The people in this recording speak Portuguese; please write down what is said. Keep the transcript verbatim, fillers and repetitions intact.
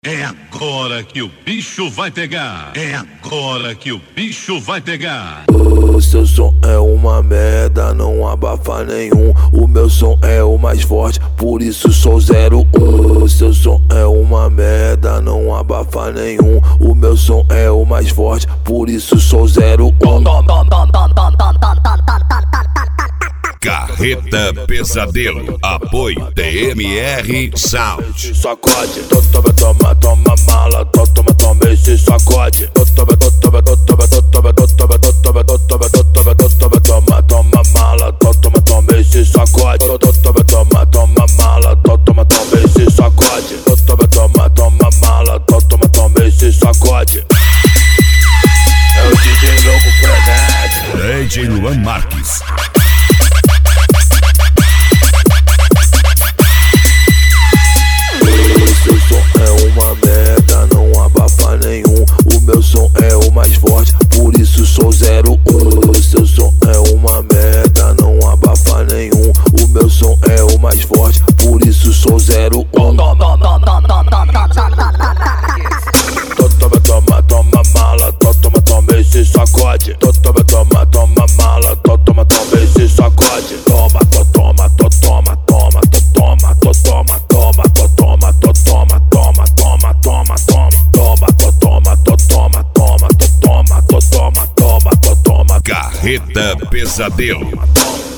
É agora que o bicho vai pegar. É agora que o bicho vai pegar. O seu som é uma merda, não abafa nenhum. O meu som é o mais forte, por isso sou zero um. O seu som é uma merda, não abafa nenhum. O meu som é o mais forte, por isso sou zero um. Carreta Pesadelo, apoio T M R Sound. Sacode, toma, toma, toma mala, toma, toma esse sacode. Toma, toma, toma, toma, toma, toma, toma, toma, toma, toma, toma mala, toma, toma esse sacode. Toma, toma, toma mala, toma, toma esse sacode. Toma, toma, toma mala, toma, toma esse sacode. É o D J Louco Frenético, D J Luan Marques. O meu som é o mais forte, por isso sou zero um. O seu som é uma merda, não abafa nenhum. O meu som é o mais forte, por isso sou zero um. Toma, toma, toma mala, toma, toma esse sacode. Toma, toma, toma mala, toma, toma esse sacode. Toma, toma, toma, toma, toma, toma, toma, toma, toma, toma, toma, toma, toma, toma. Carreta Pesadelo.